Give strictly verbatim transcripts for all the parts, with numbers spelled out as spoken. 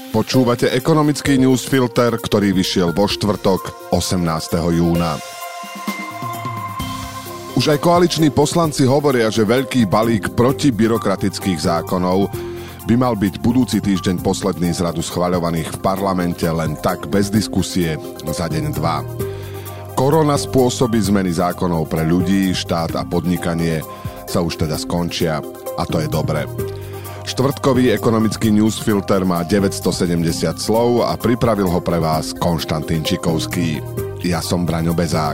Počúvate ekonomický newsfilter, ktorý vyšiel vo štvrtok osemnásteho júna. Už aj koaliční poslanci hovoria, že veľký balík protibyrokratických zákonov by mal byť budúci týždeň posledný z radu schvaľovaných v parlamente len tak bez diskusie za deň dva. Korona spôsobí zmeny zákonov pre ľudí, štát a podnikanie sa už teda skončia a to je dobre. Štvrtkový ekonomický newsfilter má deväťstosedemdesiat slov a pripravil ho pre vás Konštantín Čikovský. Ja som Braňo Bezák.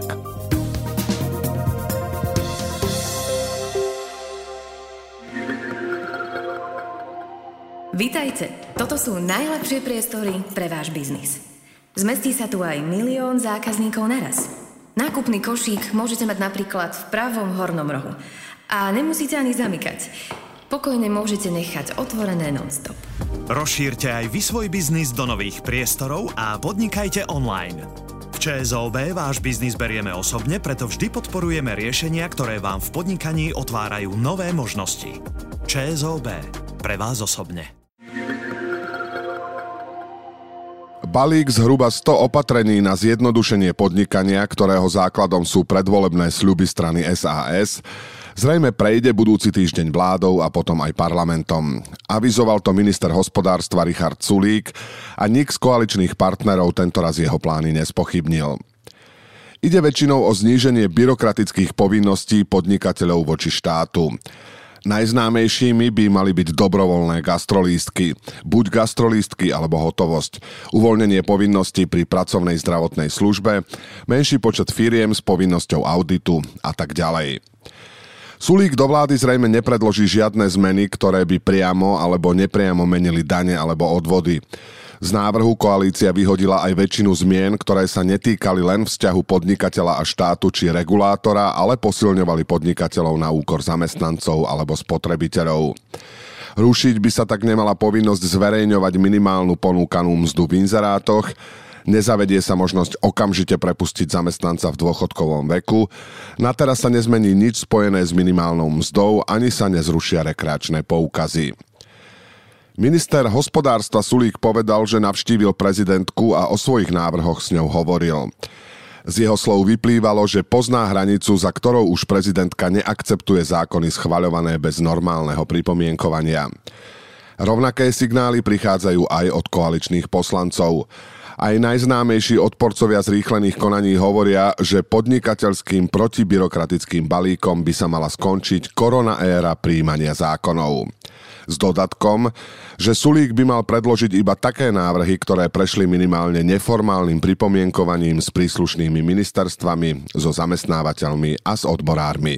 Vitajte, toto sú najlepšie priestory pre váš biznis. Zmestí sa tu aj milión zákazníkov naraz. Nákupný košík môžete mať napríklad v pravom hornom rohu. A nemusíte ani zamykať. Pokojne môžete nechať otvorené non-stop. Rozšírte aj vy svoj biznis do nových priestorov a podnikajte online. V ČSOB váš biznis berieme osobne, preto vždy podporujeme riešenia, ktoré vám v podnikaní otvárajú nové možnosti. ČSOB. Pre vás osobne. Balík zhruba sto opatrení na zjednodušenie podnikania, ktorého základom sú predvolebné sľuby strany es a es, zrejme prejde budúci týždeň vládou a potom aj parlamentom. Avizoval to minister hospodárstva Richard Sulík a nik z koaličných partnerov tentoraz jeho plány nespochybnil. Ide väčšinou o zníženie byrokratických povinností podnikateľov voči štátu. Najznámejšími by mali byť dobrovoľné gastrolístky, buď gastrolístky alebo hotovosť, uvoľnenie povinností pri pracovnej zdravotnej službe, menší počet firiem s povinnosťou auditu a tak ďalej. Sulík do vlády zrejme nepredloží žiadne zmeny, ktoré by priamo alebo nepriamo menili dane alebo odvody. Z návrhu koalícia vyhodila aj väčšinu zmien, ktoré sa netýkali len vzťahu podnikateľa a štátu či regulátora, ale posilňovali podnikateľov na úkor zamestnancov alebo spotrebiteľov. Rušiť by sa tak nemala povinnosť zverejňovať minimálnu ponúkanú mzdu v inzerátoch, nezavedie sa možnosť okamžite prepustiť zamestnanca v dôchodkovom veku, na teraz sa nezmení nič spojené s minimálnou mzdou, ani sa nezrušia rekreačné poukazy. Minister hospodárstva Sulík povedal, že navštívil prezidentku a o svojich návrhoch s ňou hovoril. Z jeho slov vyplývalo, že pozná hranicu, za ktorou už prezidentka neakceptuje zákony schvaľované bez normálneho pripomienkovania. Rovnaké signály prichádzajú aj od koaličných poslancov. Aj najznámejší odporcovia zrýchlených konaní hovoria, že podnikateľským protibyrokratickým balíkom by sa mala skončiť korona éra prijímania zákonov. S dodatkom, že Sulík by mal predložiť iba také návrhy, ktoré prešli minimálne neformálnym pripomienkovaním s príslušnými ministerstvami, so zamestnávateľmi a s odborármi.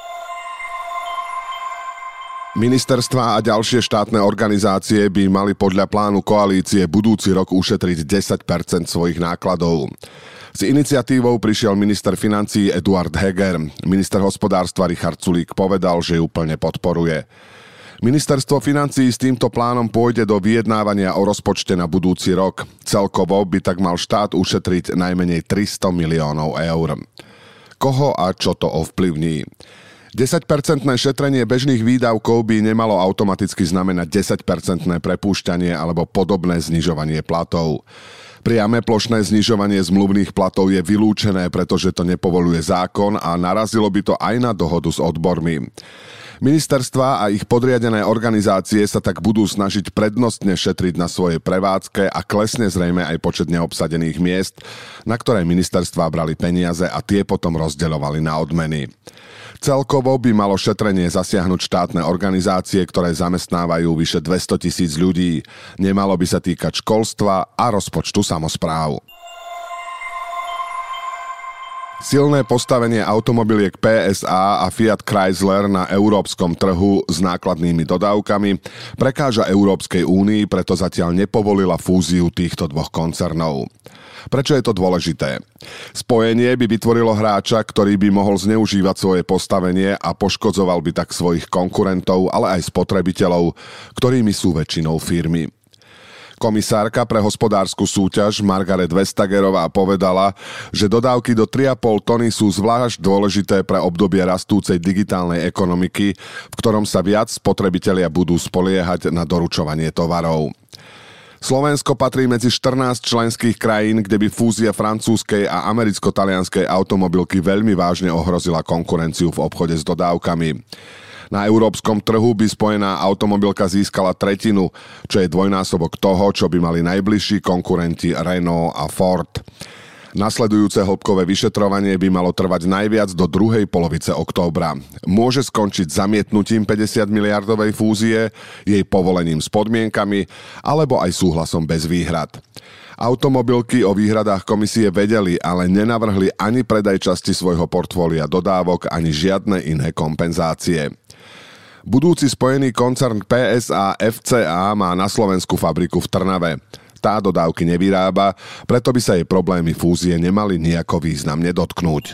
Ministerstvá a ďalšie štátne organizácie by mali podľa plánu koalície budúci rok ušetriť desať percent svojich nákladov. S iniciatívou prišiel minister financií Eduard Heger. Minister hospodárstva Richard Sulík povedal, že ju plne podporuje. Ministerstvo financií s týmto plánom pôjde do vyjednávania o rozpočte na budúci rok. Celkovo by tak mal štát ušetriť najmenej tristo miliónov eur. Koho a čo to ovplyvní? desaťpercentné šetrenie bežných výdavkov by nemalo automaticky znamenať desaťpercentné prepúšťanie alebo podobné znižovanie platov. Priame plošné znižovanie zmluvných platov je vylúčené, pretože to nepovoľuje zákon a narazilo by to aj na dohodu s odbormi. Ministerstvá a ich podriadené organizácie sa tak budú snažiť prednostne šetriť na svojej prevádzke a klesne zrejme aj počet neobsadených miest, na ktoré ministerstvá brali peniaze a tie potom rozdeľovali na odmeny. Celkovo by malo šetrenie zasiahnuť štátne organizácie, ktoré zamestnávajú vyše dvesto tisíc ľudí. Nemalo by sa týkať školstva a rozpočtu samospráv. Silné postavenie automobiliek pé es á a Fiat Chrysler na európskom trhu s nákladnými dodávkami prekáža Európskej únii, preto zatiaľ nepovolila fúziu týchto dvoch koncernov. Prečo je to dôležité? Spojenie by vytvorilo hráča, ktorý by mohol zneužívať svoje postavenie a poškodzoval by tak svojich konkurentov, ale aj spotrebiteľov, ktorými sú väčšinou firmy. Komisárka pre hospodársku súťaž Margaret Vestagerová povedala, že dodávky do tri a pol tony sú zvlášť dôležité pre obdobie rastúcej digitálnej ekonomiky, v ktorom sa viac spotrebitelia budú spoliehať na doručovanie tovarov. Slovensko patrí medzi štrnásť členských krajín, kde by fúzia francúzskej a americko-talianskej automobilky veľmi vážne ohrozila konkurenciu v obchode s dodávkami. Na európskom trhu by spojená automobilka získala tretinu, čo je dvojnásobok toho, čo by mali najbližší konkurenti Renault a Ford. Nasledujúce hĺbkové vyšetrovanie by malo trvať najviac do druhej polovice októbra. Môže skončiť zamietnutím päťdesiat miliardovej fúzie, jej povolením s podmienkami, alebo aj súhlasom bez výhrad. Automobilky o výhradách komisie vedeli, ale nenavrhli ani predaj časti svojho portfólia dodávok, ani žiadne iné kompenzácie. Budúci spojený koncern pé es á ef cé á má na Slovensku fabriku v Trnave. Tá dodávky nevyrába, preto by sa jej problémy fúzie nemali nejako významne dotknúť.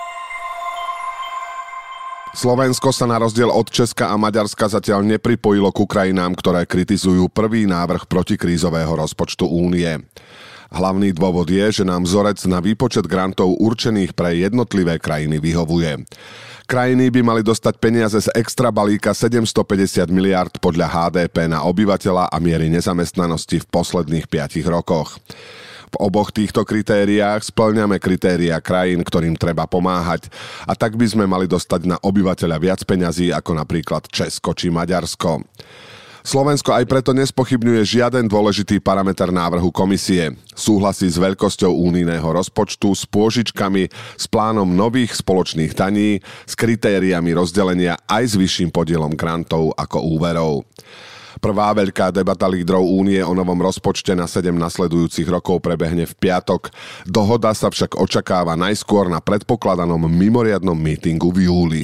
Slovensko sa na rozdiel od Česka a Maďarska zatiaľ nepripojilo ku krajinám, ktoré kritizujú prvý návrh protikrízového rozpočtu Únie. Hlavný dôvod je, že nám vzorec na výpočet grantov určených pre jednotlivé krajiny vyhovuje. Krajiny by mali dostať peniaze z extra balíka sedemstopäťdesiat miliárd podľa há dé pé na obyvateľa a miery nezamestnanosti v posledných piatich rokoch. V oboch týchto kritériách spĺňame kritériá krajín, ktorým treba pomáhať, a tak by sme mali dostať na obyvateľa viac peňazí ako napríklad Česko či Maďarsko. Slovensko aj preto nespochybňuje žiaden dôležitý parameter návrhu komisie. Súhlasí s veľkosťou únijného rozpočtu, s pôžičkami, s plánom nových spoločných daní, s kritériami rozdelenia aj s vyšším podielom grantov ako úverov. Prvá veľká debata lídrov únie o novom rozpočte na sedem nasledujúcich rokov prebehne v piatok. Dohoda sa však očakáva najskôr na predpokladanom mimoriadnom mítingu v júli.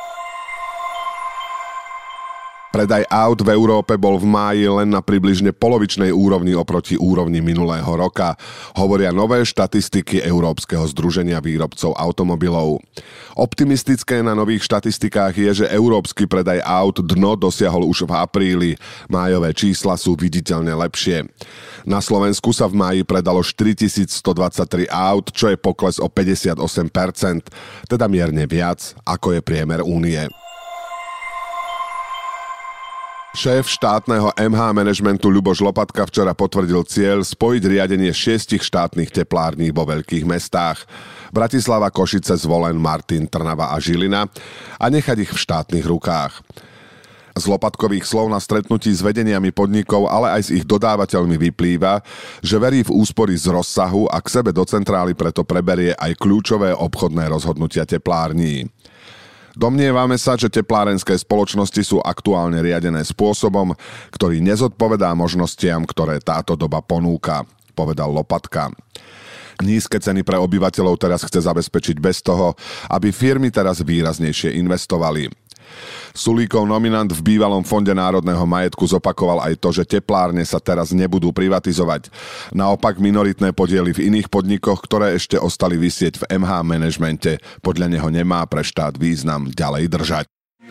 Predaj aut v Európe bol v máji len na približne polovičnej úrovni oproti úrovni minulého roka, hovoria nové štatistiky Európskeho združenia výrobcov automobilov. Optimistické na nových štatistikách je, že európsky predaj aut dno dosiahol už v apríli. Májové čísla sú viditeľne lepšie. Na Slovensku sa v máji predalo štyritisícstodvadsaťtri aut, čo je pokles o päťdesiatosem percent, teda mierne viac, ako je priemer únie. Šéf štátneho em há manažmentu Ľuboš Lopatka včera potvrdil cieľ spojiť riadenie šiestich štátnych teplární vo veľkých mestách Bratislava, Košice, Zvolen, Martin, Trnava a Žilina a nechať ich v štátnych rukách. Z Lopatkových slov na stretnutí s vedeniami podnikov, ale aj s ich dodávateľmi vyplýva, že verí v úspory z rozsahu a k sebe do centrály preto preberie aj kľúčové obchodné rozhodnutia teplární. Domnievame sa, že teplárenské spoločnosti sú aktuálne riadené spôsobom, ktorý nezodpovedá možnostiam, ktoré táto doba ponúka, povedal Lopatka. Nízke ceny pre obyvateľov teraz chce zabezpečiť bez toho, aby firmy teraz výraznejšie investovali. Sulíkov nominant v bývalom Fonde národného majetku zopakoval aj to, že teplárne sa teraz nebudú privatizovať. Naopak minoritné podiely v iných podnikoch, ktoré ešte ostali visieť v em há manažmente, podľa neho nemá pre štát význam ďalej držať.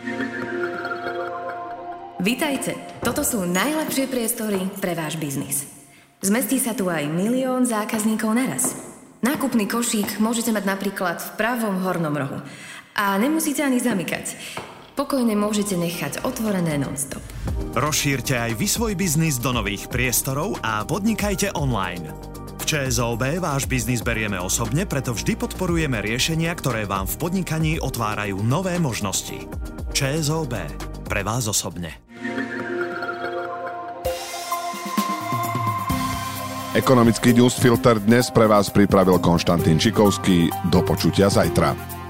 Vitajte, toto sú najlepšie priestory pre váš biznis. Zmestí sa tu aj milión zákazníkov naraz. Nákupný košík môžete mať napríklad v pravom hornom rohu. A nemusíte ani zamykať. Pokojne môžete nechať otvorené non-stop. Rozšírte aj vy svoj biznis do nových priestorov a podnikajte online. V ČSOB váš biznis berieme osobne, preto vždy podporujeme riešenia, ktoré vám v podnikaní otvárajú nové možnosti. ČSOB. Pre vás osobne. Ekonomický newsfilter dnes pre vás pripravil Konštantín Čikovský. Do počutia zajtra.